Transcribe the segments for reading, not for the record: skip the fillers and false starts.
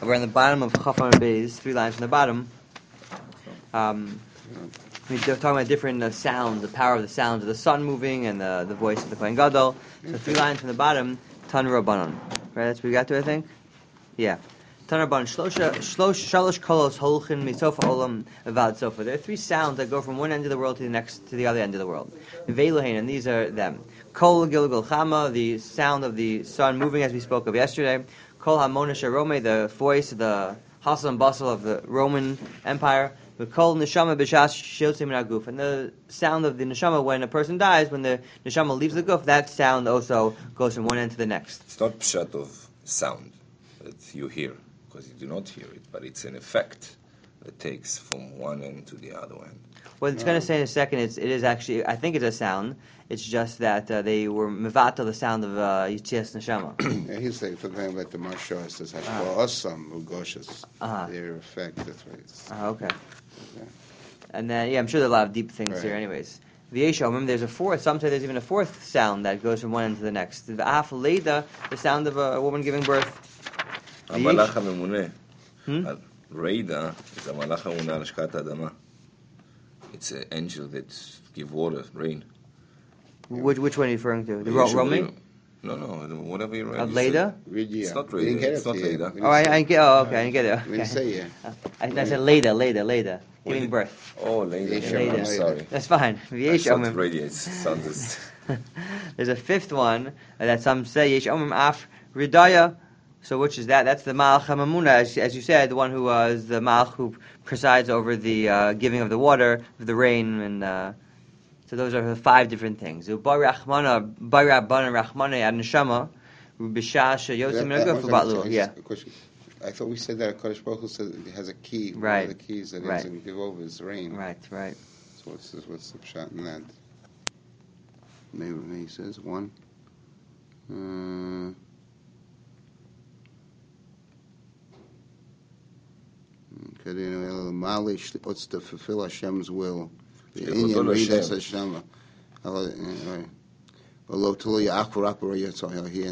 We're on the bottom of Chafan Beis, 3 lines from the bottom. We're talking about different sounds, the power of the sounds of the sun moving and the voice of the Kohen Gadol. So 3 lines from the bottom, Tan Rabbanon. Right, that's what we got to, I think? Yeah. Tan Rabbanon, Shalosh Kolos Holchin Misofa Olam Avad Sofa. There are 3 sounds that go from one end of the world to the other end of the world. Veiluhain, and these are them. Kol Gilgal Chama, the sound of the sun moving as we spoke of yesterday. Kol HaMonesh Arome, the voice, the hustle and bustle of the Roman Empire. Kol Neshama B'Shas Shiltzei Min HaGuf, and the sound of the Neshama when a person dies, when the Neshama leaves the Guf, that sound also goes from one end to the next. It's not pshat of sound that you hear, because you do not hear it, but it's an effect that takes from one end to the other end. Well, it's going to say in a second, it is actually, I think it's a sound. It's just that they were mevata the sound of Yitzias Neshama. Yeah, he's saying something about the Marsha says Hashba Ugoshes. Their effect. That's right. Okay. And then, I'm sure there are a lot of deep things here, anyways. The Yeshomim, there's a fourth. Some say there's even a fourth sound that goes from one end to the next. The Af Leida, the sound of a woman giving birth. Malach HaMemuneh. Reida is a Malach HaMemuneh al Shkat Adama. It's an angel that gives water, rain. Which one are you referring to? The Romi? No, whatever you read. Leida? It's not Reida. It's not Leida. Oh, I didn't get it. Okay. We didn't say it. I said Leida. Giving birth. Oh, Leida. I'm sorry. That's fine. It's not Reida. It sounds... There's a fifth one that some say, Yesh Omim Af Ridaya. So which is that? That's the Malach HaMamuna, as you said, the one who is the Malach who presides over the giving of the water, of the rain, and so those are the 5 different things. Yeah. I thought we said that Kodesh Baruch Hu said it has a key. Right. One of the keys that he's going to give over is rain. Right. So what's the pshat in that? Maybe he says 1. What's to fulfill Hashem's will? The Inyan Redas Hashem. He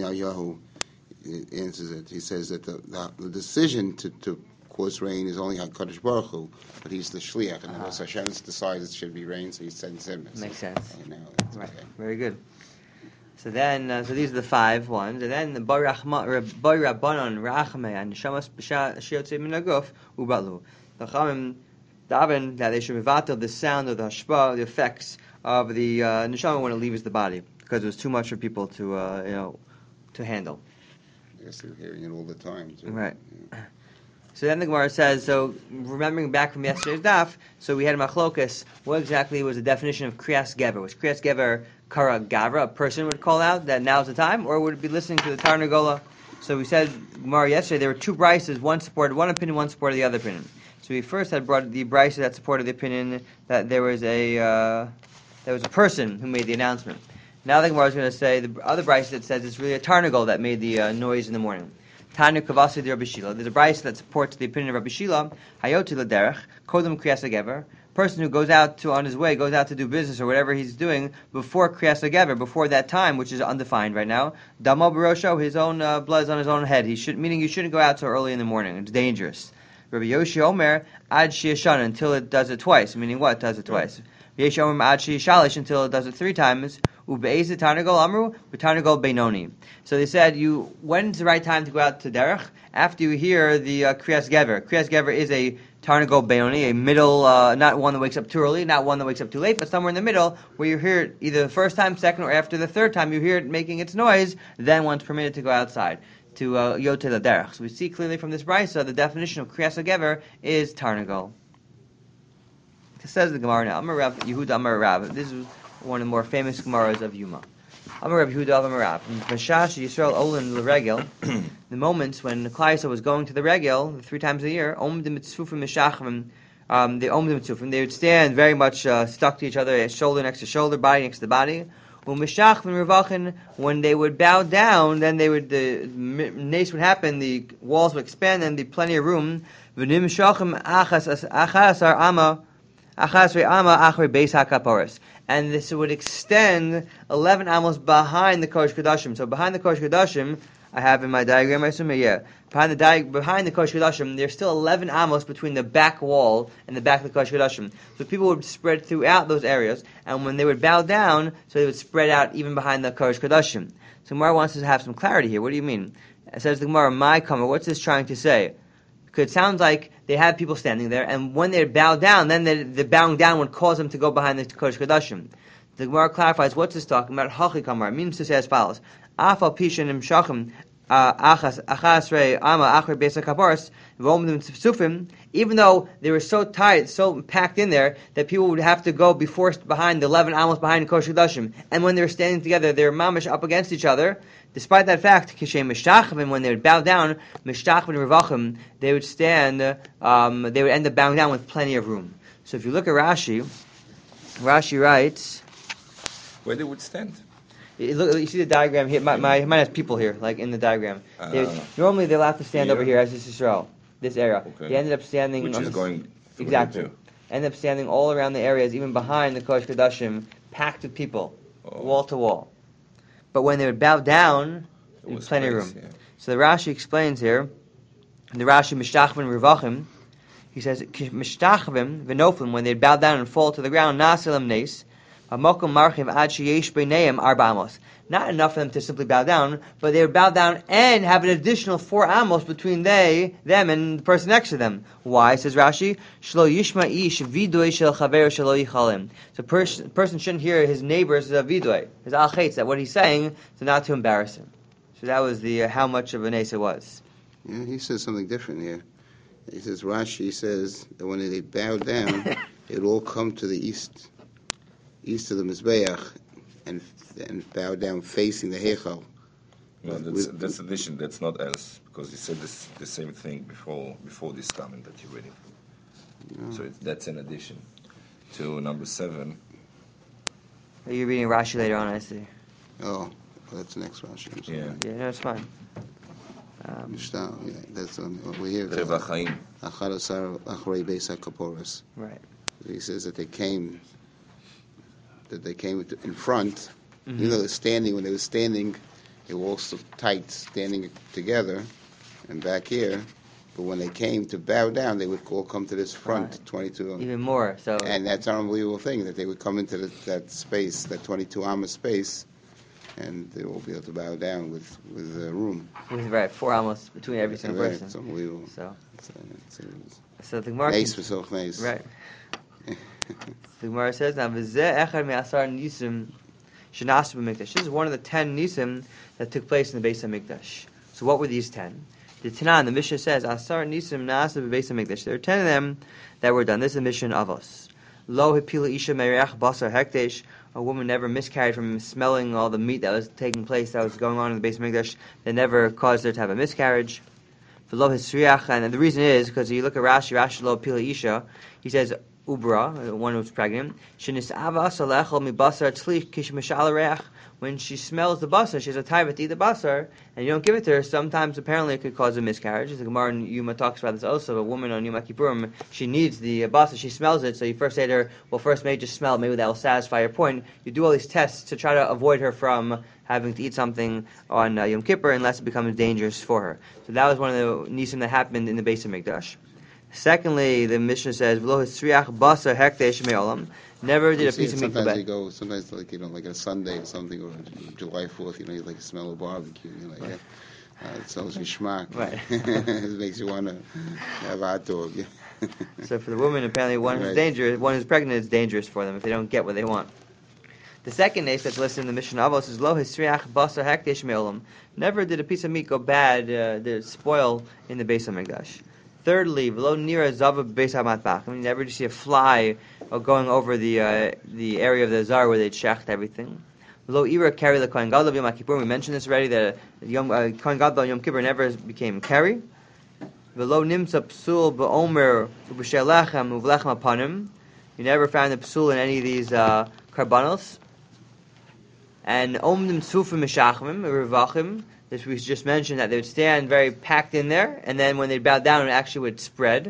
answers it. He says that the decision to cause rain is only HaKadosh Baruch Hu, but he's the shliach, and Hashem decides it should be rain, so he sends him. Makes sense. Right. Okay. Very good. So then, so these are the 5 ones, and then the Boy Rabbanon Rachame and Neshamas Shiyotzei Min HaGuf Ubatlu. The Chachamim daven that they should mevatel the sound of the hashpa, the effects of the neshama when it leaves the body, because it was too much for people to to handle. I guess they're hearing it all the time, too. Right. Yeah. So then the Gemara says, so remembering back from yesterday's daf, so we had a machlokas. What exactly was the definition of kriyas gever? Was kriyas gever kara gavra, a person would call out that now's the time, or would it be listening to the Tarnagola? So we said, Gemara yesterday, there were 2 brises, one supported one opinion, one supported the other opinion. So we first had brought the brisa that supported the opinion that there was a person who made the announcement. Now the Gemara is going to say the other brisa that says it's really a Tarnagol that made the noise in the morning. Tanu Kavasi de Rabbi Shila. There's a brisa that supports the opinion of Rabbi Shila. Hayoti l'derech kodem kriyas hagever. Person who goes out on his way, goes out to do business or whatever he's doing before kriyas hagever, before that time, which is undefined right now. Damo b'rosho, his own blood is on his own head. Meaning you shouldn't go out so early in the morning. It's dangerous. Rabbi Yoshi Omer ad sheyashana, until it does it twice. Meaning what does it twice? Yoshi Omer ad sheyashalish, until it does it 3 times. Ube'ez tarnagol amru b'tarnagol beinoni. So they said, when's the right time to go out to derech? After you hear the kriyas gever. Kriyas gever is a tarnagol beinoni, a middle, not one that wakes up too early, not one that wakes up too late, but somewhere in the middle, where you hear it either the first time, second, or after the 3rd time you hear it making its noise, then one's permitted to go outside to yote the derech. So we see clearly from this brisa the definition of kriyas gever is tarnagol. It says the Gemara now, Amar Rav Yehuda Amar Rav. This is one of the more famous Gemaras of Yuma. Amar Rav Yehuda Amar Rav. Mashash Yisrael Olin L'Regel, the moments when Klal Yisrael was going to the Regel 3 times a year, Omdim Mitzvufim Meshachim, the Omdim Mitzvufim, they would stand very much stuck to each other, shoulder next to shoulder, body next to body. When they would bow down, then the nace would happen, the walls would expand, and there'd be plenty of room. achasrei ama achrei beis hakaporos. And this would extend 11 amos behind the Kodesh Kodashim. So behind the Kodesh Kodashim, I have in my diagram, I assume, yeah. Behind the Kodesh Kodashim, there's still 11 amos between the back wall and the back of the Kodesh Kodashim. So people would spread throughout those areas, and when they would bow down, so they would spread out even behind the Kodesh Kodashim. So Gemara wants us to have some clarity here. What do you mean? It says the Gemara, my Kamar, what's this trying to say? Because it sounds like they have people standing there, and when they bow down, then the bowing down would cause them to go behind the Kodesh Kodashim. The Gemara clarifies, what's this talking about? Hachi Kamar. It means to say as follows. Afal pishin imshachim achasrei ama achrei beis hakaporos v'omdim tzufim. Even though they were so tight, so packed in there, that people would have to go behind the 11 amos behind the Kodesh Kodashim. And when they were standing together, they were mamish up against each other. Despite that fact, when they would bow down, they would stand, they would end up bowing down with plenty of room. So if you look at Rashi writes, where they would stand. You see the diagram here. Mine has people here, like in the diagram. Normally they're allowed to stand over here as this Israel, this area. Okay. They ended up standing, which is going exactly. Ended up standing all around the areas, even behind the Kodesh Kodashim, packed with people, wall to wall. But when they would bow down, there was plenty of room. Yeah. So the Rashi explains here, the Rashi Mishtachvim Revachim, he says, Mishtachvim Venoflim, when they'd bow down and fall to the ground, Naselam Nes, Amokum Marchiv Ad Sheyesh Beineim Arba Amos. Not enough for them to simply bow down, but they would bow down and have an additional 4 amos between them and the person next to them. Why? Says Rashi, Shlo Yishma Ish Vidoy Shel Chaver Shelo Yichalim. So a person shouldn't hear his neighbor's vidoy, his al chetz, that what he's saying, so not to embarrass him. So that was the how much of an ace it was. Yeah, he says something different here. He says, Rashi says that when they bow down, it will all come to the east of the Mizbeach, and bow down facing the Heichal. No, that's addition. That's not else, because he said the same thing before this comment that you read it. No. So that's an addition to number 7. You're reading Rashi later on, I see. Oh, that's the next Rashi. Yeah, no, it's fine. That's what we hear. Reva Chaim. Achadasar achrei beis hakaporos. Right. He says that they came in front. Mm-hmm. You know, when they were standing, they were all so tight, standing together, and back here. But when they came to bow down, they would all come to this front, right. 22. Even more. So. And that's an unbelievable thing, that they would come into that space, that 22 amma space, and they will be able to bow down with room. Right, 4 amos between every single person. It's unbelievable. So the Gemara. Right. The Gemara says now, this is one of the 10 nisim that took place in the Beis HaMikdash. So what were these 10? The Tanan, the Mishnah says, Asar nisim na'asa b'Beis HaMikdash. There are 10 of them that were done. This is the mission of us. Lo hipila isha mereach basar hekdesh. A woman never miscarried from smelling all the meat that was taking place, that was going on in the Beis HaMikdash, that never caused her to have a miscarriage. V'lo hisriach, and the reason is because you look at Rashi lo pila isha, he says, Ubra, one who's pregnant, when she smells the basar, she has a taiva to eat the basar, and you don't give it to her, sometimes apparently it could cause a miscarriage. The Gemara in Yuma talks about this also. A woman on Yom Kippurim, she needs the basar, she smells it, so you first say to her, well, first maybe just smell it, maybe that will satisfy your point. You do all these tests to try to avoid her from having to eat something on Yom Kippur unless it becomes dangerous for her. So that was one of the nisim that happened in the Beis HaMikdash. Secondly, the Mishnah says, "V'lo hisriach basar hekdesh me'olam." Never did a piece of meat go bad. Sometimes like a Sunday or something, or July 4th, you like smell of barbecue. You're like, it smells your schmack. Right. It makes you want to have a hot dog. So for the woman, apparently one who's dangerous, one who's pregnant, is dangerous for them if they don't get what they want. The second ace that's listed in the Mishnah Avos is Lo hisriach basar hekdesh me'olam. Never did a piece of meat go bad, did spoil in the Beis HaMikdash. Thirdly, v'lo nira zava b'beis hamatbach. I mean, never did you see a fly going over the area of the zar where they'd shecht everything. V'lo ira carry the kohen gadol Yom Kippur. We mentioned this already, that kohen gadol Yom Kippur never became carry. V'lo nimsa psul b'omer u'b'shel lechem u'v'lechem apanim. You never found the psul in any of these karbanos. And omdim tzufim meshachmim revachim. This we just mentioned, that they would stand very packed in there, and then when they bowed down, it actually would spread.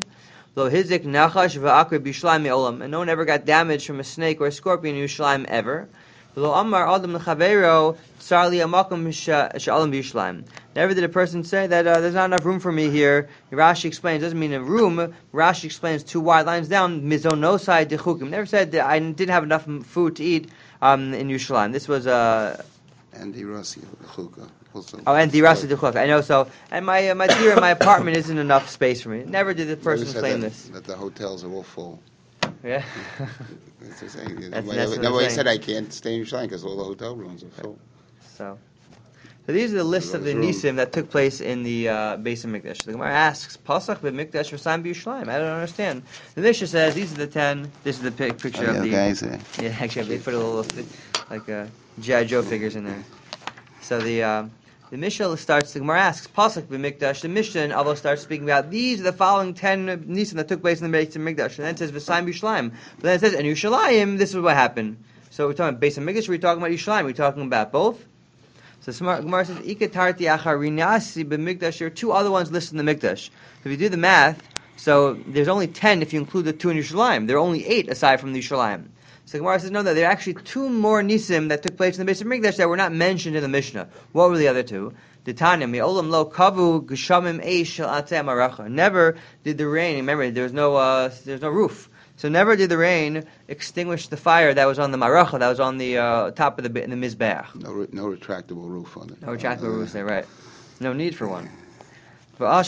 Lo hizik nachash v'akar b'Yushalayim me'olam. And no one ever got damaged from a snake or a scorpion in Yerushalayim ever. Lo amar adam l'chaveiro tsar li amakom she'alam b'Yushalayim. Never did a person say that there's not enough room for me here. Rashi explains, doesn't mean a room. Rashi explains 2 wide lines down, mizonosai dechukim. Never said that I didn't have enough food to eat in Yerushalayim. This was And the Rasi Chukah also. Oh, and Dirasa Duchok. I know so. And my dear, my apartment isn't enough space for me. Never did the person Never said claim that, this. that the hotels are all full. Yeah. That's the saying. That's Nobody what I'm said I can't stay in Yerushalayim because all the hotel rooms are full. So these are the lists of the nisim that took place in the Beis Hamikdash. The Gemara asks, Pasach b'Mikdash v'Sam b'Yushalayim. I don't understand. The Mishnah says these are the 10. This is the picture of the. Guys, Yeah, actually, they put a little like G.I. Joe figures in there. So the Mishnah starts. The Gemara asks, Pasach b'Mikdash. The Mishnah and Avos starts speaking about these are the following 10 nisim that took place in the Beis Hamikdash, and then it says v'Sam b'Yushalayim. But then it says in Yerushalayim, this is what happened. So we're talking about Beis Hamikdash. We're talking about Yerushalayim. We're talking about both. So Gemara says, "Ikatarti acharinasi b'mikdash." There are 2 other ones listed in the Mikdash. If you do the math, so there's only 10 if you include the 2 in Yerushalayim. There are only 8 aside from the Yerushalayim. So Gemara says, no, there are actually 2 more nisim that took place in the Beis Hamikdash that were not mentioned in the Mishnah. What were the other 2? Titania me'olam lo kavu geshamim eish shel atzei maracha. Never did the rain. Remember, there's no roof. So never did the rain extinguish the fire that was on the maracha, that was on the top of the mizbeach. no retractable roof on it. No retractable roof there, right? No need for one. And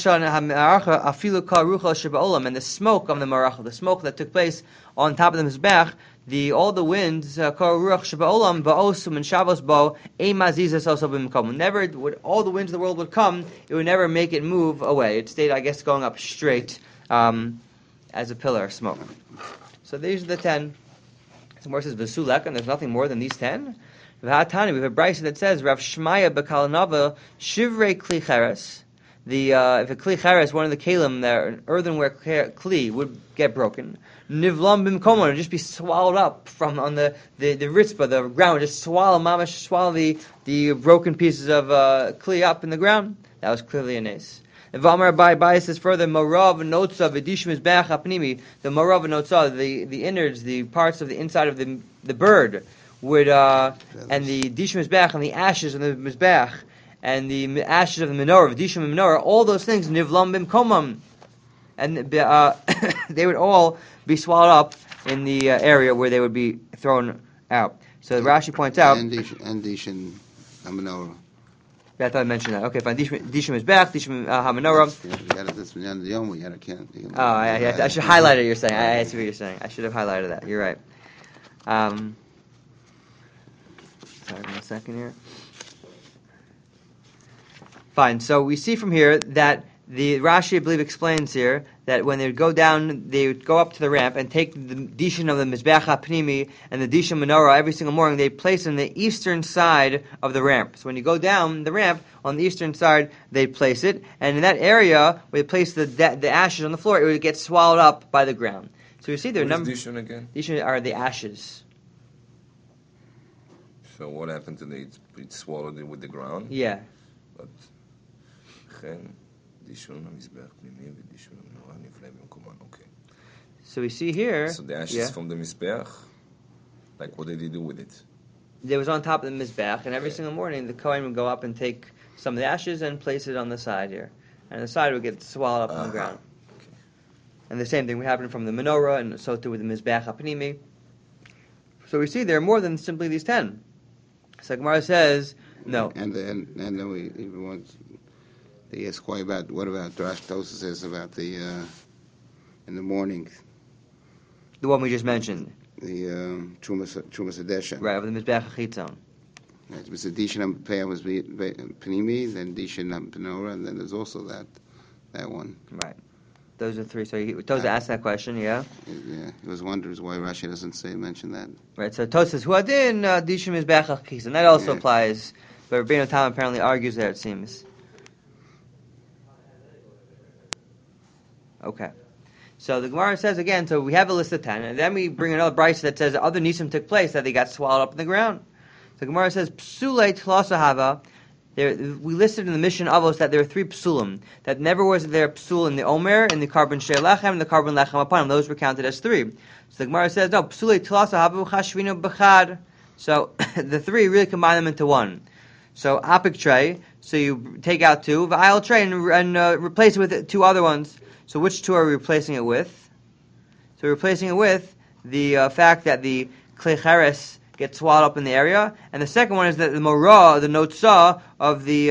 the smoke of the maracha, the smoke that took place on top of the mizbeach, all the winds, never would all the winds of the world would come. It would never make it move away. It stayed, I guess, going up straight as a pillar of smoke. So these are the 10. The Gemara says v'sulek, and there's nothing more than these 10. V'hatani, we have a brayso that says Rav Shmaya b'Kalanava shivrei kli cheres. If a kli cheres, one of the kalim, an earthenware kli, would get broken, nivlam b'mkomo, would just be swallowed up from on the ritzpah, the ground, would just swallow the broken pieces of kli up in the ground. That was clearly a nes. And V'amar Abai says further, Marav Notza v'Dishim Mizbeach HaPnimi, the Marav Notza, the innards, the parts of the inside of the bird, would and the Dishim Mizbeach and the ashes of the Mizbeach and the ashes of the menorah, Dishim menorah, all those things Nivlam Bimkomam, and they would all be swallowed up in the area where they would be thrown out. So Rashi points out, and Dishim menorah. I thought I mentioned that. Okay, fine. Dishim is back. Dishim HaMenorah. I should highlight it. You're saying. I see what you're saying. I should have highlighted that. You're right. Sorry, 1 second here. Fine. So we see from here that the Rashi, I believe, explains here that when they would go down, they would go up to the ramp and take the dishin of the Mizbeach HaPnimi and the dishin menorah every single morning. They place it on the eastern side of the ramp. So when you go down the ramp, on the eastern side, they place it. And in that area where they place the ashes on the floor, it would get swallowed up by the ground. So you see there are What is dishin again? Dishin are the ashes. So what happened to it? It swallowed it with the ground? Yeah. But, okay. So we see here. So the ashes from the Mizbeach, like what did he do with it? It was on top of the Mizbeach, and every single morning the Kohen would go up and take some of the ashes and place it on the side here. And the side would get swallowed up on the ground. Okay. And the same thing would happen from the menorah, and so too with the Mizbeach HaPnimi. So we see there are more than simply these 10. So Gemara says, no. And then we even want. They ask what about Rash Tosa says about the in the morning. The one we just mentioned. The Trumas Hadesha. Right, of the Mizbeach HaChitzon. Right, it was the Dishin Peyam was Panimi, then Dishin Penora, and then there's also that one. Right. Those are 3. So Tosa asked that question, yeah? Yeah, he was wondering why Rashi doesn't mention that. Right, so Tosa says, Huadin Dishim Mizbeach HaChitzon. And that also applies, but Rabbeinu Tam apparently argues there, it seems. Okay. So the Gemara says again, so we have a list of 10, and then we bring another brayso that says other nisim took place, that they got swallowed up in the ground. So the Gemara says, Psulei Tlasahava, We listed in the Mission Avos that there are 3 psulim. That never was there psul in the Omer, in the carbon shei lechem, and the carbon lechem upon them. Those were counted as 3. So the Gemara says, no, psulei tilasa habu chashvinu b'chad. So the 3 really combine them into 1. So apik tray, so you take out 2, v'ayil tray, and replace it with 2 other ones. So which 2 are we replacing it with? So we're replacing it with the fact that the klei cheres gets swallowed up in the area, and the second one is that the morah, the notzah of the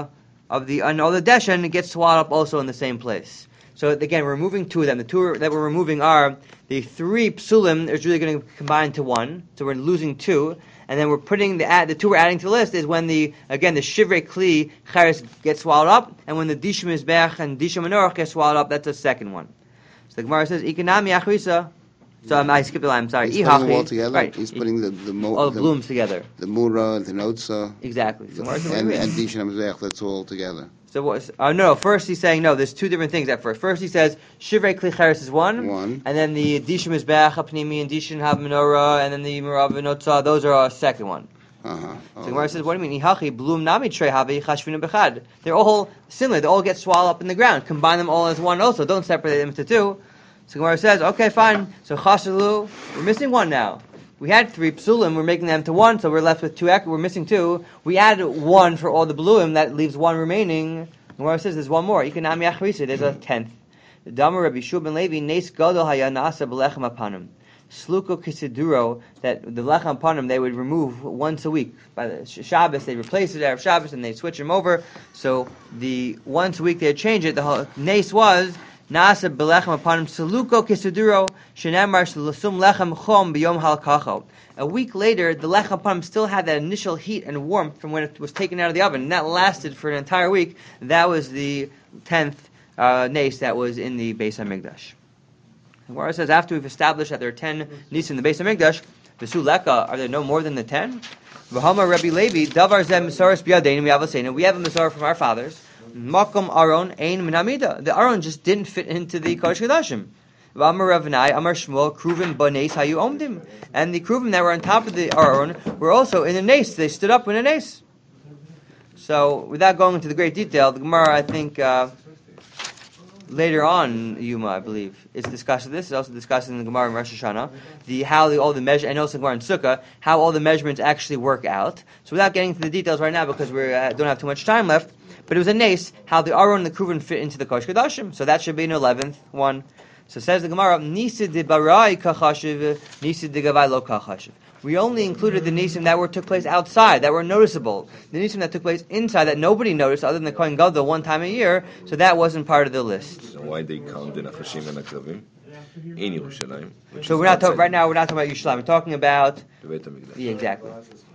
deshen, gets swallowed up also in the same place. So again, we're removing 2 of them. The 2 that we're removing are the 3 psulim is really going to combine to 1, so we're losing 2, and then we're putting the 2 we're adding to the list is when the shivrei kli cheres gets swallowed up, and when the dishim mizbeach and dishim menorach get swallowed up. That's the second one. So the Gemara says ikanami achrisa. So I skipped the line. I'm sorry. He's putting them all together. Right. He's putting the blooms together. The mura, the notza. Exactly. So and dishin hamzech. That's all together. So what? No. First he's saying no. There's 2 different things at first. First he says shivrei kli cheres is 1, and then the dishim mizbeach hapnimi and dishin have menorah, and then the merav notza. Those are a second one. So Gemara says, what do you mean? Ihachi blum nami trei havi chashvinu bechad. They're all similar. They all get swallowed up in the ground. Combine them all as 1. Also, don't separate them into 2. So Gemara says, okay, fine. So chasalu, we're missing 1 now. We had 3 psulim, we're making them to 1, so we're left with 2. We're missing 2. We added 1 for all the bluim, that leaves 1 remaining. Gemara says, there's 1 more. Ikanami achrisa, there's a 10th. The Damar Rabbi Shua ben Levi nes gadol haya nasa b'lechem apanim. Sluko kisiduro, that the lechem apanim they would remove once a week. By the Shabbos, they replace it Erev Shabbos and they switch them over. So the once a week they'd change it. The whole nes was Nasa belechem upon him saluko kisiduro shenemar shalusum lechem chom biyom halkacho. A week later, the lechem upon him still had that initial heat and warmth from when it was taken out of the oven, and that lasted for an entire week. That was the 10th nes that was in the Beis Hamikdash. The Gemara says after we've established that there are 10 nes in the Beis Hamikdash, the suleka, are there no more than the 10? V'hamar Rabbi Levi davar zeh misaros biyadeinu mi'avaseinu. We have a misar from our fathers. Makom Aron ein minamida. The Aron just didn't fit into the Kodesh Kodashim. Amar Ravnai, Amar Shmuel, Kruvim banes hayu omdim. And the Kruvim that were on top of the Aron were also in a nes. They stood up in a nes. So, without going into the great detail, the Gemara, I think, later on, Yuma, I believe, is discussing this. It's also discussed in the Gemara in Rosh Hashanah, all the measure, and also Gemara in Sukkah, how all the measurements actually work out. So, without getting into the details right now, because we don't have too much time left, but it was a nes how the Aron and the Kruvim fit into the Kodesh Kodashim. So that should be an 11th one. So says the Gemara, Nisi de barai kachashiv, Nisi de gavai lo kachashiv. We only included the nisim that took place outside, that were noticeable. The nisim that took place inside, that nobody noticed, other than the Kohen Gadol one time a year, so that wasn't part of the list. So why they count the nachashim and akravim in Yerushalayim? So right now we're not talking about Yerushalayim. We're talking about the Beit HaMikdash. Yeah, exactly.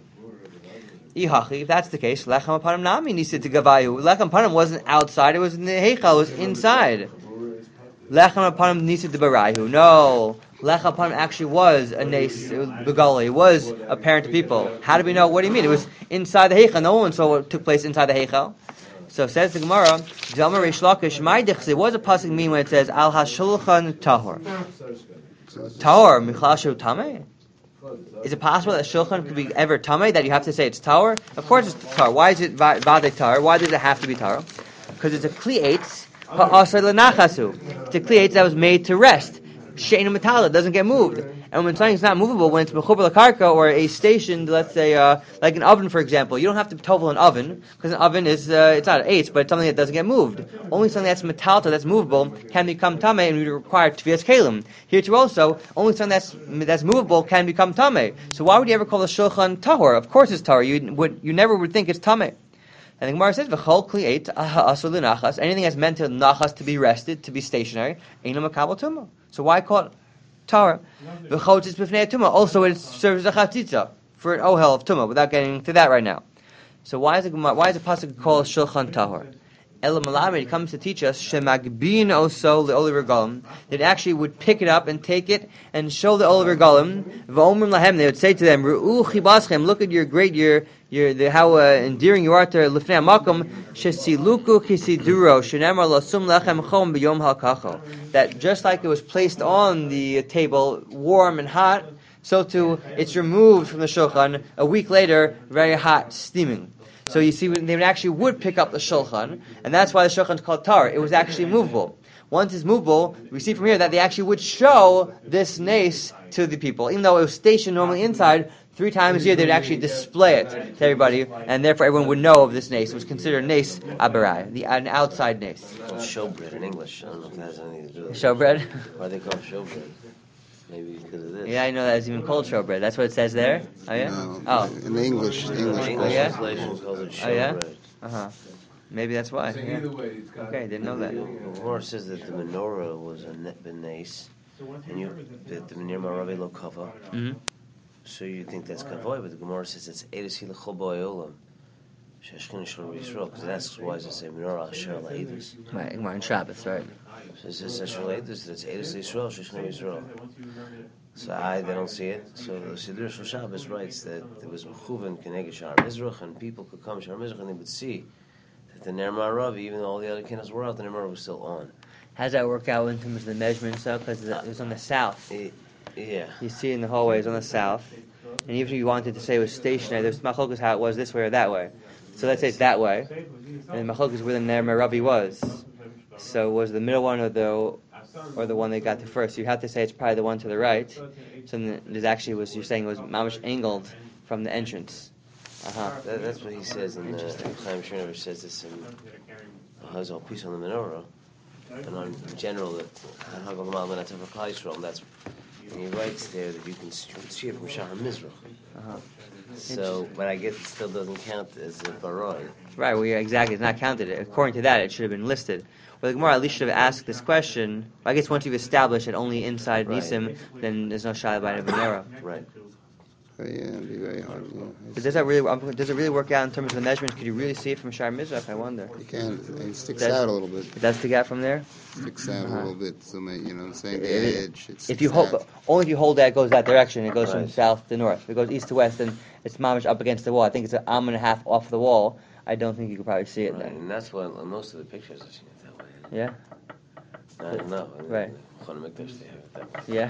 Ihachi, if that's the case, lechem apanim nami nisid to gavayu. Lechem apanim wasn't outside; it was in the heichal, it was inside. Lechem apanim nisid to barayu. No, lechem apanim actually was a nes begali. It was apparent to people. How do we know? What do you mean? It was inside the heichal. No one saw what took place inside the heichal. So says the Gemara, Zalmar Reish Lakish, my dichse. What does a pasuk mean when it says al hashulchan tahor? Tahor michlashu tameh. Is it possible that shulchan could be ever tameh, that you have to say it's tower? Of course it's tar. Why is it vade tar? Why does it have to be tar? Because it's a kli eitz ha'asar lenachasu. It's a kli eitz that was made to rest. She'enu metala, doesn't get moved. And when something's not movable, when it's mechuber lakarka or a station, let's say like an oven, for example, you don't have to tovel an oven because an oven is it's not an eitz, but it's something that doesn't get moved. Only something that's metalta, that's movable, can become tameh, and we require tvias kalim. Here too also, only something that's movable can become tameh. So why would you ever call the shulchan tahor? Of course it's tahor. You never would think it's tameh. And the Gemara says, "V'chol kli eitz asur l'nachas." Anything that's meant to nachas, to be rested, to be stationary, eino makabel tumah. So why call it Torah? V'chotzis b'fnei tumah. Also, it serves as a chatzitza for an ohel of tumah. Without getting to that right now, so why is the pasuk called shulchan tahor? Ela Malamed, he comes to teach us shemagbin oso leoli regalim. That actually would pick it up and take it and show the oli regalim. V'omrim lahem, they would say to them, Ru'u chibaschem, look at your great, how endearing you are to lifnei makom shesiluku kisiduro shenemar lasum lechem chom b'yom halkacho. That just like it was placed on the table, warm and hot, so too it's removed from the shulchan a week later, very hot, steaming. So you see, they actually would pick up the shulchan, and that's why the shulchan is called tar. It was actually movable. Once it's movable, we see from here that they actually would show this nace to the people. Even though it was stationed normally inside, 3 times a year they'd actually display it to everybody, and therefore everyone would know of this nace. It was considered nace abarai, an outside nace. Showbread in English. I don't know if that has anything to do with it. Showbread? Why they call it showbread? Maybe because of this. Yeah, I know that it's even called showbread. That's what it says there? Oh, yeah? No, Oh. in the English. The English yeah? translation calls it Oh, yeah? showbread. Uh-huh. Maybe that's why. Yeah. Okay, didn't know that. The Gemara says that the menorah was a benes, and the Menir Maravi lo kava. Mm-hmm. So you think that's kavoy, but the Gemara says it's edus hilachol ba'olam. Sheshkin shel Yisrael, because that's why it say menorah asher la'edus. Right, Gemara on Shabbos, right. So it says asher la'edus, that's edus Yisrael, Sheshkin Yisrael. So they don't see it. So the Siddur Shel Shabbos writes that there was mechuven keneged Shar Mizrach, and people could come Shar Mizrach and they would see that the Ner Maravi, even though all the other candles were out, the Ner Maravi was still on. How does that work out in terms of the measurements, though? Because it was on the south. Yeah. You see in the hallways on the south. And even if you wanted to say it was stationary, there's machlokas how it was this way or that way. So let's say it's that way. And machlokas where the Ner Maravi was. So was the middle one or the one they got to first? So you have to say it's probably the one to the right. So then there's actually was you're saying it was mamish angled from the entrance. That's what he says in the Chaim Shrinever says this in Hazal piece on the menorah, and on general that Hagel Mal Menat of Klal Yisrael. That's and he writes there that you can see it from Shahar Mizrach. So, but I guess it still doesn't count as a baroi. Right, well, yeah, exactly. It's not counted. According to that, it should have been listed. Well, the Gemara at least should have asked this question. I guess once you've established it only inside Nisim, then there's no Shai by the menorah. Right. Yeah, it'd be very hard. Yeah. But does it really work out in terms of the measurements? Could you really see it from Shar Mizrach? I wonder. You can. It sticks out a little bit. It does stick out from there. Sticks out a little bit. So you know what I'm saying? The edge. If you hold, only if you hold that, it goes that direction. It goes from south to north. If it goes east to west, then it's mamish up against the wall. I think it's an arm and a half off the wall. I don't think you could probably see it then. And that's why most of the pictures I've seen it that way. Yeah. I don't know. Right. Chana Mikdash, they have it that way. Yeah.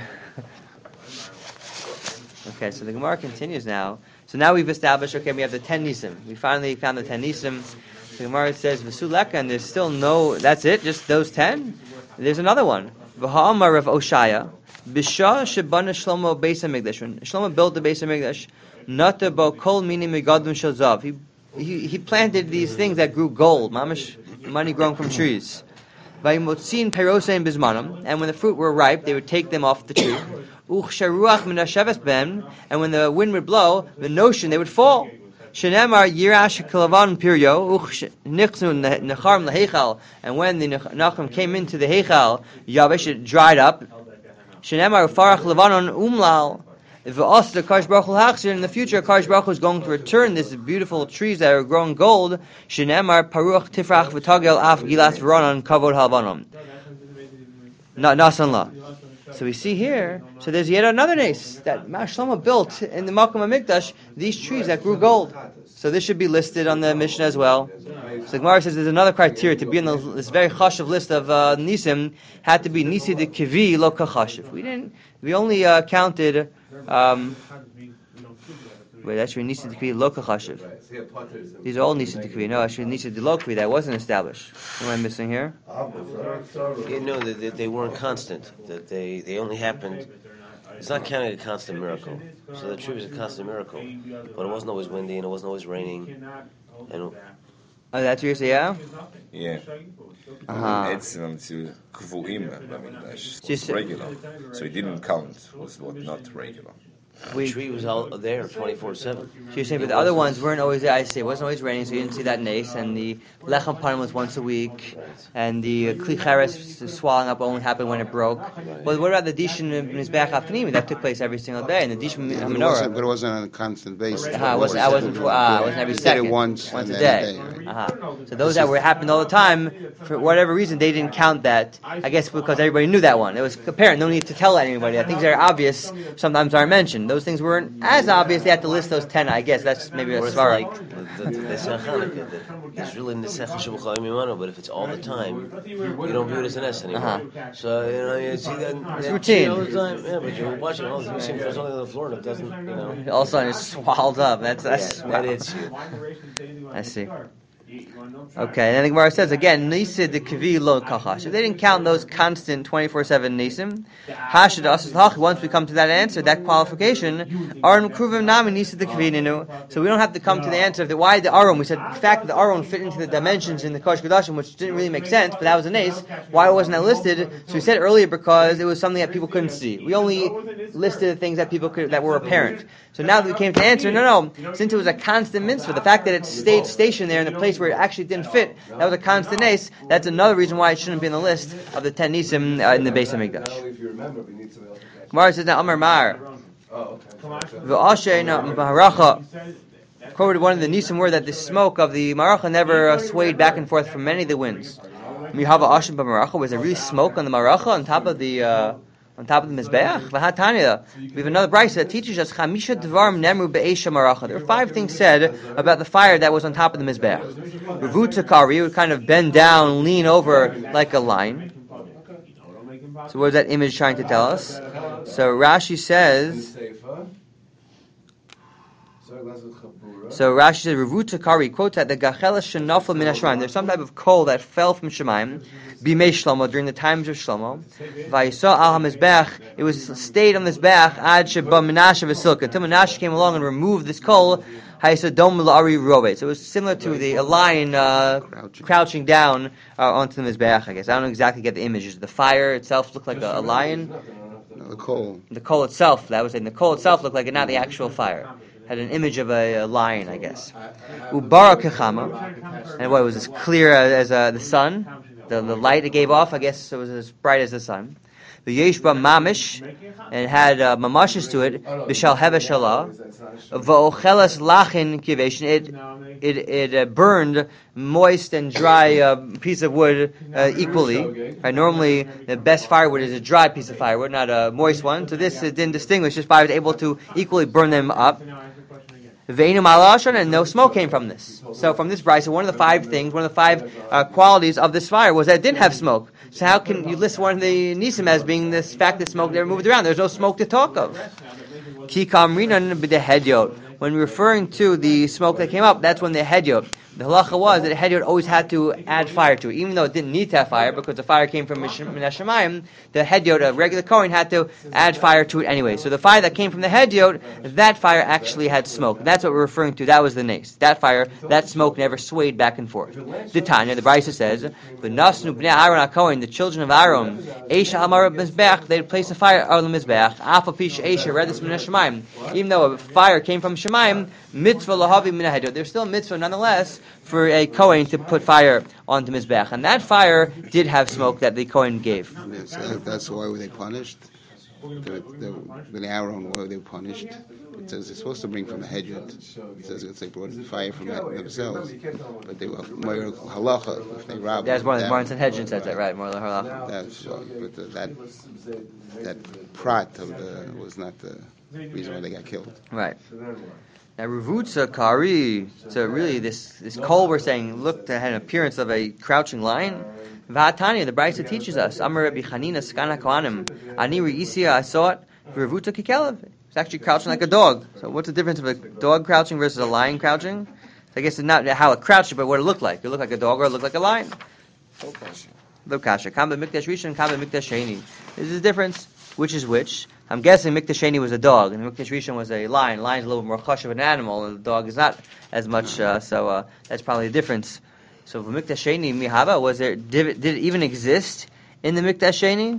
Okay, so the Gemara continues now. So now we've established, we have the 10 Nisim. We finally found the 10 Nisim. The Gemara says, V'suleka, and there's still no, that's it, just those 10? There's another one. V'ha'amar of Oshaya, B'shah shebana Shlomo Beis HaMikdash. When Shlomo built the Beis HaMikdash, Nata bo kol mini megadim shel zav. He planted these things that grew gold, mamish, money growing from trees. V'yimotzin perosein bizmanam, and when the fruit were ripe, they would take them off the tree. And when the wind would blow, the notion they would fall. Shenemar yirash kalavan piryo nichnu necharm lehechal, and when the nacham came into the hechal, yavesh it dried up. Shenemar farach levanon umlal. If also the Kadosh Baruch Hu hachzir, in the future, Kadosh Baruch Hu is going to return these beautiful trees that are growing gold. Shenemar paruach tifrach v'tagel af gilas v'ronan kavod halvanom. Nasan la. So we see here, so there's yet another nace that Shlomo built in the Makom HaMikdash, these trees that grew gold. So this should be listed on the Mishnah as well. So the Gemara says there's another criteria to be on this very chashuv list of Nisim, had to be Nisi de Kivi lo kachashuv. We only counted, wait, actually Nisi de Kivi lo kachashuv. These are all Nisi de Kivi. No, actually Nisi de lo Kivi, that wasn't established. What am I missing here? You know, they weren't constant, that they only happened. It's not counting a constant miracle. So the tree was a constant miracle, but it wasn't always windy and it wasn't always raining. And oh, that's what you're saying, yeah? Yeah. It's kvuim b'mikdash. It's regular, so it didn't count. Was what not regular. The tree was all there 24/7. So you're saying, but the other ones weren't always there. I see. It wasn't always raining, so you didn't see that nace. And the lechem panim was once a week, and the kli cheres swallowing up only happened when it broke. Well, what about the dishin mizbeach hafnimi that took place every single day, and the dishin menorah? But it wasn't on a constant basis. It wasn't every second. Did it once a day. So those that happened all the time, for whatever reason, they didn't count that. I guess because everybody knew that one. It was apparent. No need to tell anybody. Things that are obvious sometimes aren't mentioned. Those things weren't as obvious. They had to list those 10. I guess that's maybe a svara. Like the it's really nesecha shebuchayim imanu, but if it's all the time, you don't view it as an S anymore. So you see that routine all the time. Yeah, but you're watching all the time. There's something on the floor and it doesn't. All of a sudden it's swallowed up. That's that hits you. I see. Okay, and then the Gemara says again, Nisid the Kavi lo kachash. If they didn't count those constant 24/7 Nisim, Hashid asas hach. Once we come to that answer, that qualification, Aron Kruvim Nami Nisid the Kavi Ninu. So we don't have to come to the answer of why the Aron. We said the fact that the Aron fit into the dimensions in the Kosh Kodashim, which didn't really make sense, but that was a nace. Why wasn't that listed? So we said earlier because it was something that people couldn't see. We only listed the things that that were apparent. So now that we came to the answer, no, since it was a constant mitzvah, the fact that it stayed stationed there in the place where it actually didn't fit, that was a constant nace. That's another reason why it shouldn't be in the list of the 10 nisim in the base of Mikdash. Gemara says now, Amar Mar. V'asheina Maharacha. Quoted one of the nisim were that the smoke of the Maracha never swayed back and forth from many of the winds. Mihava Ashim B'Maracha, was there really smoke on the Maracha on top of the Mizbeach? V'hatanya. We have another brayso that teaches us Chamisha Dvarim Nemru Be'esha Maracha. There were 5 things said about the fire that was on top of the Mizbeach. Revutakari would kind of bend down, lean over like a lion. So what is that image trying to tell us? So Rashi says. So Rashi says, Revuta Kari quotes that the Gachela Shenafel Min Hashemayim. There's some type of coal that fell from Shemayim, Bimei Shlomo, during the times of Shlomo. Vayisa al HaMizbech, it was stayed on this Mizbech, Ad Sheba Menashe V'Silka. Until Menashe came along and removed this coal, Hayisa Dom L'Ari Rovet. So it was similar to a lion crouching down onto the Mizbech, I guess. I don't exactly get the images. The fire itself looked like a lion. No, the coal. The coal itself, that was saying. The coal itself looked like it, not the actual fire. Had an image of a lion, I guess. Ubara kechama, and what was as clear as the sun, the light it gave off. I guess it was as bright as the sun. The yeshba mamish, and it had mamashes to it. B'shal heveshalah, v'ochelas lachin kivation. It burned moist and dry piece of wood equally. Right? Normally, the best firewood is a dry piece of firewood, not a moist one. So this didn't distinguish. This fire was able to equally burn them up. And no smoke came from this. So from this brayso, one of the 5 things, one of the 5 qualities of this fire was that it didn't have smoke. So how can you list one of the nisim as being this fact that smoke never moved around? There's no smoke to talk of. Ki kamrinan b'dehedyot. When referring to the smoke that came up, that's when the hedyot. The halacha was that the hedyot always had to add fire to it, even though it didn't need to have fire because the fire came from Minashamayim. The hedyot, a regular kohen, had to add fire to it anyway. So the fire that came from the hedyot, that fire actually had smoke. That's what we're referring to. That was the nace. That fire, that smoke never swayed back and forth. The Tanya, the Brisa says, "V'nasnu bnei Aaron HaKohen, the children of Aaron, Eisha Hamar Mizbeach, they'd place a fire on the Mizbeach. Afa Pish Eisha Redis Minashamayim. Even though a fire came from Shemayim, mitzvah lahavi min hedyot. There's still a mitzvah nonetheless for a Kohen to put fire onto Mizbeach. And that fire did have smoke that the Kohen gave. Yes, that's why were they punished? The Aaron, why were they punished? It says they're supposed to bring from the hedyot. It says they brought fire from themselves. But they were more halacha if they robbed. That's more than Martin Hedgen says that, right? More than halacha. That's right. But that prat of was not the reason why they got killed. Right. Now, Revutza Kari, so really this coal we're saying looked had an appearance of a crouching lion. V'hatanya, the Brisa teaches us, Amar Rabbi Chanina Skana Kohanim, Ani Re'isia, I saw it, Revutza Kikelev. It's actually crouching like a dog. So what's the difference of a dog crouching versus a lion crouching? So I guess it's not how it crouched, but what it looked like. It looked like a dog or it looked like a lion. Lokasha. Kamba Mikdash Rishon, Kamba Mikdash Sheni. There's a difference. Which is which? I'm guessing Mikdash Sheni was a dog, and Mikdash Rishon was a lion. Lion's a little more chush of an animal, and the dog is not as much. So that's probably the difference. So for Mikdash Sheni, Mihava, did it even exist in the Mikdash Sheni?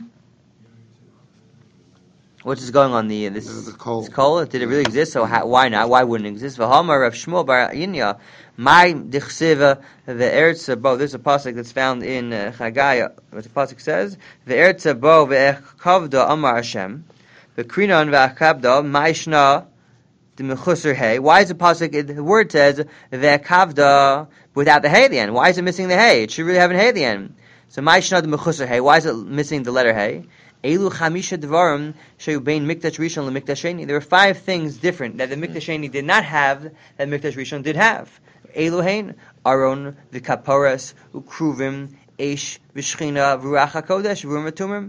What's going on this coal? Did it really exist? So why not? Why wouldn't it exist? V'hamar Rav Shmuel bar Yinya, my dichsiva ve'eretz bo. There's a pasuk that's found in Chagai. What the pasuk says: ve'eretz bo ve'ekavda amar Hashem, ve'krinan ve'akavda ma'ishna d'mechusar hay. Why is the pasuk? The word says ve'ekavda without the hay at the end. Why is it missing the hay? It should really have an hay at the end. So ma'ishna d'mechusar hay. Why is it missing the letter hay? Elu chamisha dvarim shayu bein mikdash rishon leMikdash Sheni. There were 5 things different that the Mikdash Sheni did not have that Mikdash Rishon did have. Elu hein Aron v'kaporas ukruvim eish v'shchina v'ruach hakodesh v'rum v'tumim.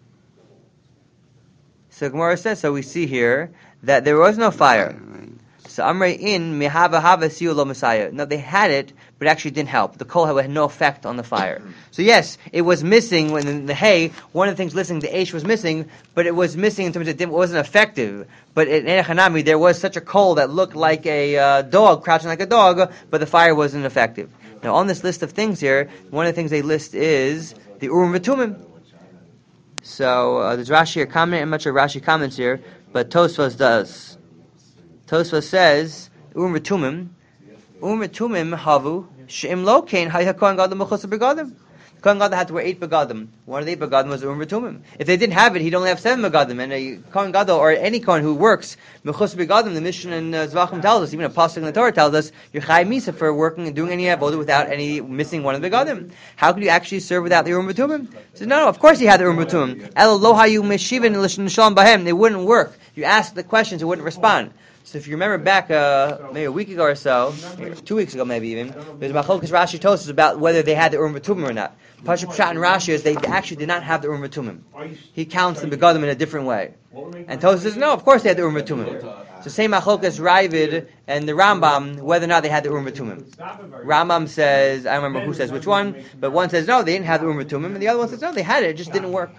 So Gemara says. So we see here that there was no fire. So Amrei in mihava hava siu lo Messiah. No, they had it, but it actually didn't help. The coal had no effect on the fire. So yes, it was missing when in the hay. One of the things listening, the Aish was missing, but it was missing in terms of it wasn't effective. But in Erech Hanami, there was such a coal that looked like a dog, crouching like a dog, but the fire wasn't effective. Now on this list of things here, one of the things they list is the Urim V'Tumim. So there's Rashi here comment. I'm not sure Rashi comments here, but Tosfos does. Tosfos says Urim V'Tumim havu she'im lo kain hayha kohen gadol mechutz begadim. The kohen gadol had to wear 8 begadim. One of the 8 begadim was Urim V'Tumim. If they didn't have it, he'd only have 7 begadim. And a kohen gadol or any kohen who works mechutz begadim, the Mishnah in Zvachim tells us, even a pasuk in the Torah tells us, you're chai misa for working and doing any avodah without any missing one of the begadim. How could you actually serve without the Urim V'Tumim? He says, no, of course he had the Urim V'Tumim. El lo hayu meshivin l'shalom bahem. They wouldn't work. You asked the questions, it wouldn't respond. So if you remember back maybe a week ago or so, 2 weeks ago maybe even, there's Machlokes Rashi told us about whether they had the Urim V'Tumim or not. Pashup Pshat and Rashi is they actually did not have the Urim V'Tumim. He counts the Begadim in a different way. And Tosfos says, no, of course they had the Urim V'Tumim. So same Machlokes Ravid and the Rambam, whether or not they had the Urim V'Tumim. Rambam says, I don't remember who says which one, but one says, no, they didn't have the Urim V'Tumim, and the other one says, no, they had it, it just didn't work.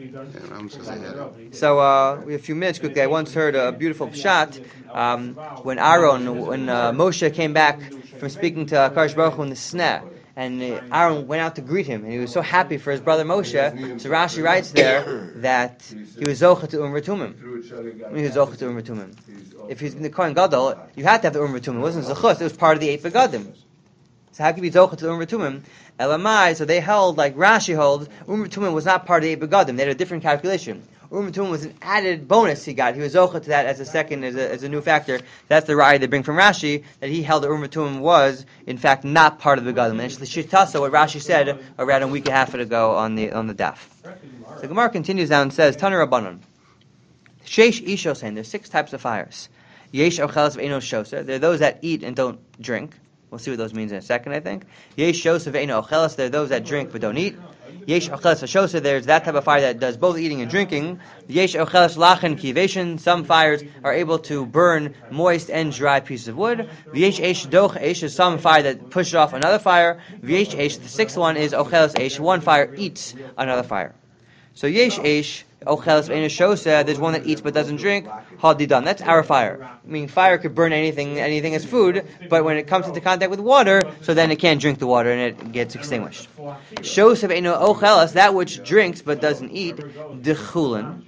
So we have a few minutes quickly. I once heard a beautiful pshat when Moshe came back from speaking to Kadosh Baruch Hu in the Sneh, and Aaron went out to greet him, and he was so happy for his brother Moshe. So Rashi writes there that he was zocha to Urim V'Tumim. He was zocha to Urim V'Tumim. If he's in the Kohen Gadol, you had to have the Urim V'Tumim. It wasn't zechus; it was part of the 8 begadim. So how could you be zocha to Urim V'Tumim? Elamai, so they held, like Rashi holds, Urim V'Tumim was not part of the 8 begadim. They had a different calculation. Urim V'Tumim was an added bonus he got. He was zocha to that as a second, as a new factor. That's the raya they bring from Rashi, that he held that Urim V'Tumim was, in fact, not part of the begadim. And it's the Shitasa, what Rashi said around a week and a half ago on the daf. So Gemara continues down and says, Tanu Rabbanon. Sheish Ishosein, there's 6 types of fires. Yesh Ochelas V'Eino Shoser, they're those that eat and don't drink. We'll see what those means in a second, I think. Yesh Shoser V'Eino Ochelas, they're those that drink but don't eat. Yesh Ochelas V'Shoser, there's that type of fire that does both eating and drinking. Yesh Ochelas Lachen Kivation, some fires are able to burn moist and dry pieces of wood. Yesh Eish Doch Eish is some fire that pushes off another fire. Yesh Eish, the 6th one is Ochelas Eish, one fire eats another fire. So Yesh Eish, Ochelas V'Eino Shoser, there's one that eats but doesn't drink. Hadidan, that's our fire. I mean, fire could burn anything as food, but when it comes into contact with water, so then it can't drink the water and it gets extinguished. Shoser V'Eino Ochelas, that which drinks but doesn't eat, Dechulin.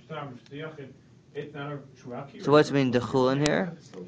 So what's mean Dechulin here?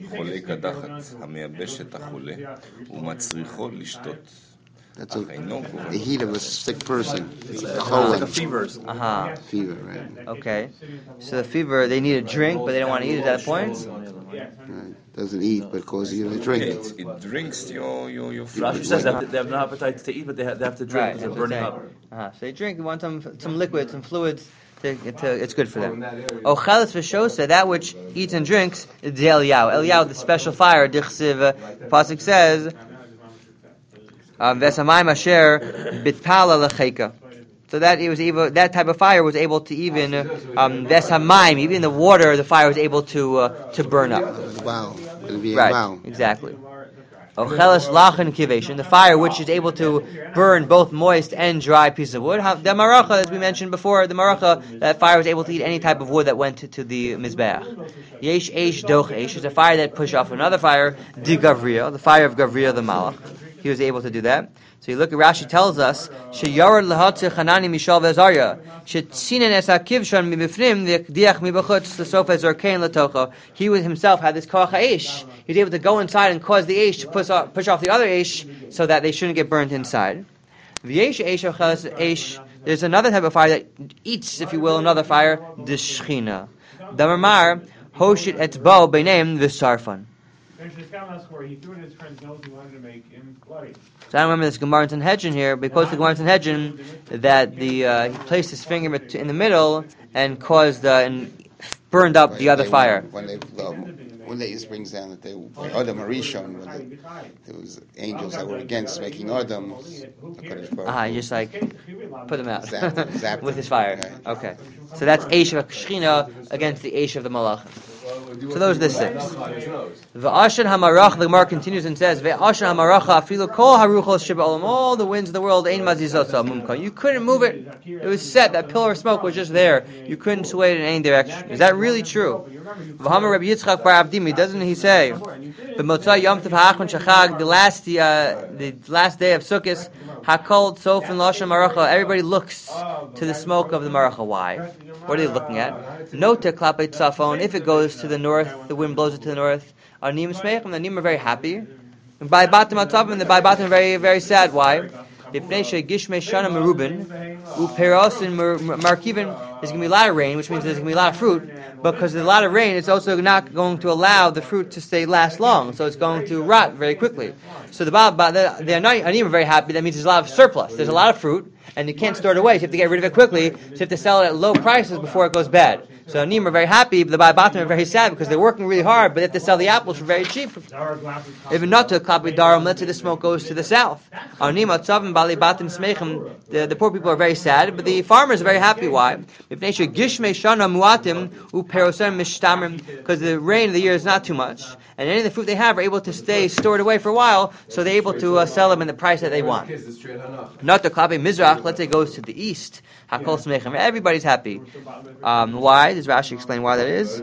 That's the heat of a sick person. It's like a fever. Fever, right. Okay. So the fever, they need a drink, but they don't want to eat at that point? Right. Doesn't eat, but causes you to drink. It drinks your food. Rashi says they have no appetite to eat, but they have to drink because they're burning up. So they drink, they want some liquids, some fluids. It's good for them. Ochelas v'shosa, that which eats and drinks, is the Eliyahu, the special fire. Dichsiv, Pasuk says, Vesamayim asher bitpala lecheka. So that it was able, that type of fire was able to even Vesamayim, even the water, the fire was able to burn up. Wow, it'll be right, wow. Exactly. Ochelas lachen kivation, the fire which is able to burn both moist and dry pieces of wood. The maracha, as we mentioned before, the maracha, that fire was able to eat any type of wood that went to the mizbeach. Yesh eish doch eish is a fire that pushed off another fire. Di Gavriya, the fire of Gavriya the Malach. He was able to do that. So you look at Rashi tells us, Sheyarad lahatze Hanani mishal ve'Azarya, shetzinen es hakivshon mibifnim v'diach mibachutz l'sof ezarkein latocha. He himself had this koach ha'esh. He was able to go inside and cause the esh to push off the other esh so that they shouldn't get burnt inside. V'yesh esh ochelas esh. There's another type of fire that eats, if you will, another fire, the shechina. Damar hoshit etzbo b'neim v'sarfan. He threw it in his friend's nose. He wanted to make him bloody. So I don't remember this Gemara in Sanhedrin here, but because the Gemara in Sanhedrin that he placed his finger in the middle and caused and burned up the other fire. When the Is brings down that they Adam Arishon, when there was angels that were against making Adam, He just like put them out exactly. with his fire. Right. Okay, so that's Eish of Shechina against the Eish of the Malach. So those are the 6. Ve'ashan hamarach, the Gemara continues and says, Ve'ashan hamaracha afilu kol haruchos sheba'olam, all the winds of the world, ein mazizotza mumka. You couldn't move it. It was set. That pillar of smoke was just there. You couldn't sway it in any direction. Is that really true? V'hamar Rabbi Yitzchak bar Avdimi, doesn't he say, B'motzai Yom Tov ha'achron shachag, the last day of Sukkot, hakol tzof and lashon maracha, everybody looks to the smoke of the maracha. Why? What are they looking at? Nota klapei tzafon, if it goes to the north, the wind blows it to the north. Anim smeichim, the anim are very happy. And by batim atzavim, the by batim are very, very sad. Why? Gishmei shana merubin, uperos and markivin. There's going to be a lot of rain, which means there's going to be a lot of fruit. Because there's a lot of rain, it's also not going to allow the fruit to last long. So it's going to rot very quickly. So the anim are very happy. That means there's a lot of surplus. There's a lot of fruit, and you can't store it away. So you have to get rid of it quickly. So you have to sell it at low prices before it goes bad. So anim are very happy, but the batim are very sad because they're working really hard, but they have to sell the apples for very cheap. Even not to klapi darum, let's say the smoke goes to the south. Anim atzavim bali batim smeichim. The poor people are very sad, but the farmers are very happy. Why? Because the rain of the year is not too much, and any of the fruit they have are able to stay stored away for a while, so they're able to sell them in the price that they want. Not the klapi mizrach, let's say it goes to the east. Hakol smeichim, everybody's happy. Why? Does Rashi explain why that is?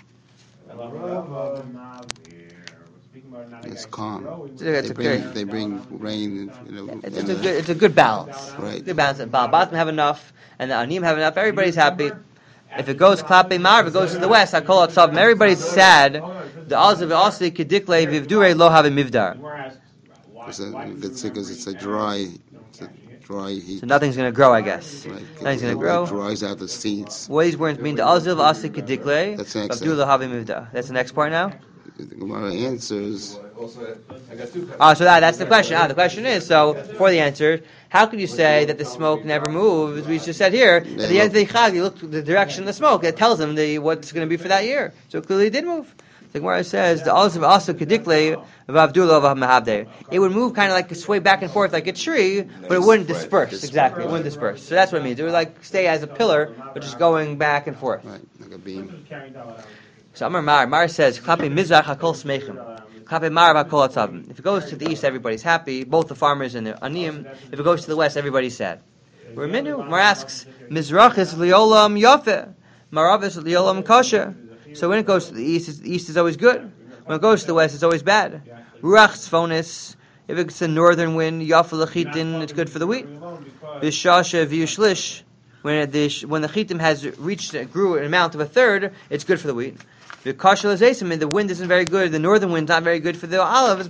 It's calm. They bring rain. It's a good balance. Right. Good balance. The batim have enough, and the anim have enough. Everybody's happy. If it goes klape mar, if it goes to the west, hakol atzavim, everybody's sad. The alzav also kedikle vivdure lo have mivdar. Because it's a dry heat. So nothing's going to grow, I guess. Right. Nothing's going to grow. It dries out the seeds. What these words mean? The alzav also kedikle vivdure lo have mivdar. That's the next part now. The Gemara answers. So that's the question. The question is, so for the answer, how could you say that the smoke never moves? We just said here, at the end of the Chag, you look at the direction of the smoke. It tells them what's going to be for that year. So clearly it did move. The Gemara says, the also kedikle v'avdullah v'mahavdeh. It would move kind of like sway back and forth like a tree, but it wouldn't disperse. Exactly, it wouldn't disperse. So that's what it means. It would like stay as a pillar, but just going back and forth. Right, like a beam. So Amar Mar says, Klape mizrach hakol smeichim. Klape mar hakol atzavim. If it goes to the east, everybody's happy, both the farmers and the aniyim. If it goes to the west, everybody's sad. Raminu, Mar asks, Mizrach is liolam yafeh, marav is liolam kosher. So when it goes to the east is always good. When it goes to the west, it's always bad. Ruach tzfonis, if it's a northern wind, yafeh lechitin, it's good for the wheat. Bishasha v'yushlish, when the chitim grew an amount of a third, it's good for the wheat. The wind isn't very good. The northern wind's not very good for the olives.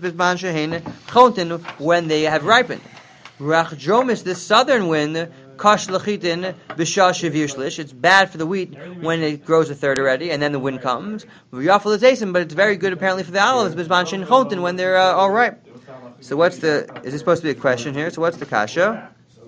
When they have ripened. Rachjomis, the southern wind, it's bad for the wheat when it grows a third already, and then the wind comes. But it's very good apparently for the olives when they're all ripe. So is this supposed to be a question here? So what's the kasha?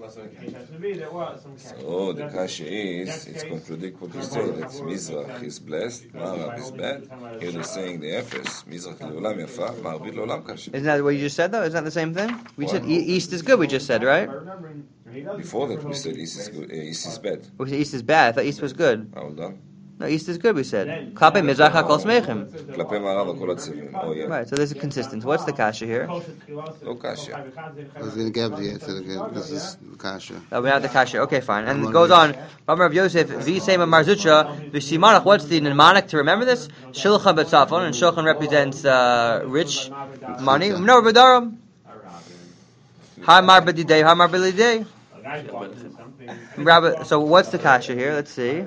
So the kasha is, it's contradict what you say, that Mizrach is blessed, Marav is bad. Here they're saying the Efes, Mizrach le'olam yafa, Marav le'olam kasha. Isn't that what you just said though? Isn't that the same thing? We said east is good, we just said, right? Before that we said east is good, east is bad. We said east is bad, I thought east was good. Hold on. No, east is good, we said. Klape mizrach hakol smeichim. Klape marav hakol atzivim. Oh yeah. Right, so this is consistent. What's the kasha here? No kasha. I was going to give the answer again. This is the kasha. Oh, we have the kasha. Okay, fine. And it goes on. Rabbi Yosef, v'yisema marzucha, v'simanach. What's the mnemonic to remember this? Shulchan b'tzafon, and shulchan represents rich money. No, b'daram. Hamar b'didei, hamar b'lidei. So what's the kasha here? Let's see.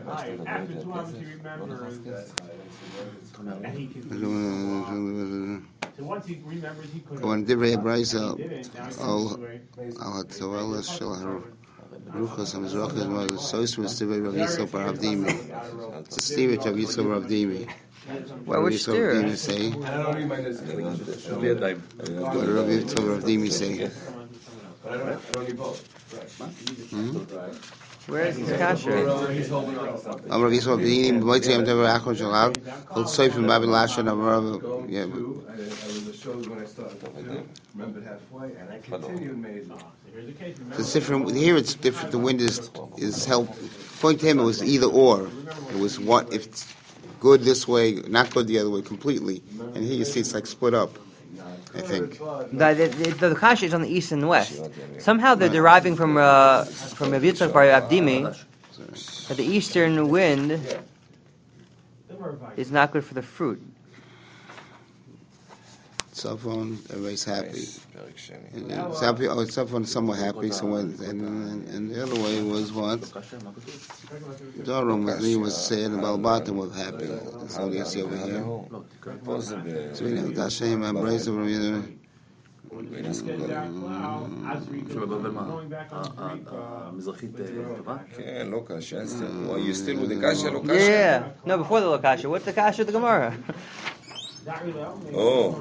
When Divrei Abraisa, al hatoelas shel haruchos hamizrachos ma'asosmas Divrei Rav Yisrael bar Avdimi. It's a steer to Rav Yisrael bar Avdimi. Well, which steer? What does Rav Yisrael bar Avdimi say? Where is this kasha? Rav Yisrael B'dinim b'moitzi yom tever achon shalav kol tzoy from Babin Lashon Rav It's different here. It's different. The wind is help. Point to him, it was either or. It was what if good this way, not good the other way completely. And here you see it's like split up, I think. The kasha is on the east and the west. Somehow they're deriving from Rav Yitzchak Bar Abdimi that the eastern wind is not good for the fruit. Cell phone, everybody's happy. Nice. Perek Sheni. And cell phone is somewhat happy. So and the other way was what? Durham was sad and Balbatim was happy. That's what you see over here. פה זה So we have Hashem and praise over here. שבבבל מה? המזרחית טובה? כן, לא קשה. Are you still with the kasha, לא קשה? Yeah. No, before the kasha. What's the kasha of the Gemara? Oh.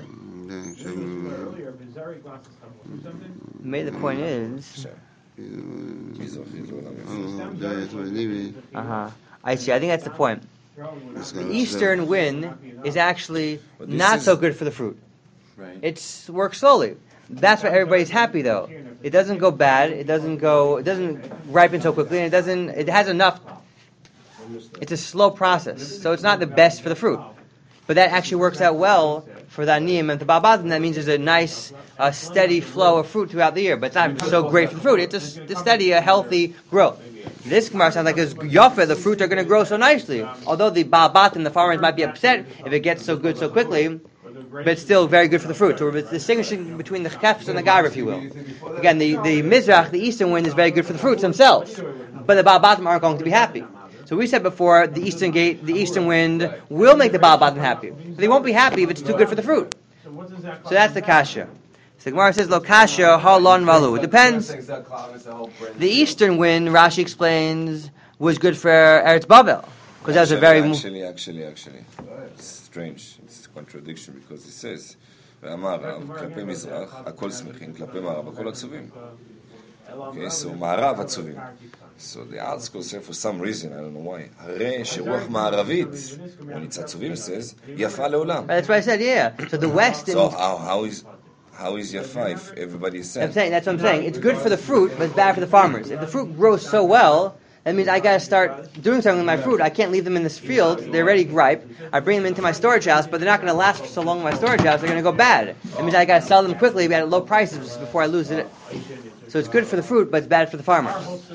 Maybe the point is. מזרחית זה עולם יפה. I see. I think that's the point. The eastern wind is actually not so good for the fruit. Right. It works slowly. That's why everybody's happy, though. It doesn't go bad. It doesn't ripen so quickly, and it has enough. It's a slow process, so it's not the best for the fruit. But that actually works out well for the aniyim and the babad, and that means there's a nice, steady flow of fruit throughout the year. But it's not so great for the fruit. It's a steady, a healthy growth. This Gemara sounds like it's yafa. The fruit are going to grow so nicely. Although the babat and the farmers might be upset if it gets so good so quickly, but it's still very good for the fruit. So we're distinguishing between the chefs and the gaver, if you will. Again, the mizrach, the eastern wind, is very good for the fruits themselves, but the babatim aren't going to be happy. So we said before, the eastern wind will make the babatim happy. But they won't be happy if it's too good for the fruit. So that's the kasha. So the Gemara says, "Lo kasha halon valu." It depends. The eastern wind, Rashi explains, was good for Eretz Babel because that was a very actually, it's strange. It's a contradiction because it says, "ואמר רב כלפי מזרח הכל שמחים, כלפי מערב הכל עצובים." Okay, so מערב עצובים. So the article says for some reason, I don't know why, הרי שרוח מערבית, when it's עצובים says, יפה לעולם. That's what I said. Yeah. So the west. So how is yafa if everybody is sad? That's what I'm saying. It's good for the fruit, but it's bad for the farmers. If the fruit grows so well, that means I got to start doing something with my fruit. I can't leave them in this field. They're already ripe. I bring them into my storage house, but they're not going to last so long in my storage house. They're going to go bad. That means I got to sell them quickly at low prices before I lose it. So it's good for the fruit, but it's bad for the farmers.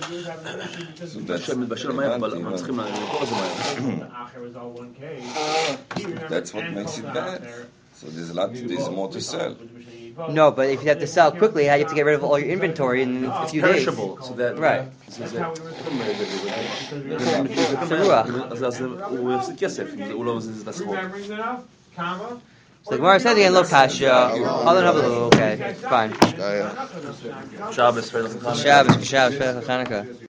That's what makes it bad. So there's more to sell. No, but if you have to sell quickly, you have to get rid of all your inventory in a few days. Perishable. So that Right. הוא יפסיד כסף, הוא לא מזיז את הסחורה. So the Gemara says again, lo kasha. Okay, fine. Shabbos, Pesach, Shabbos, Chanukah.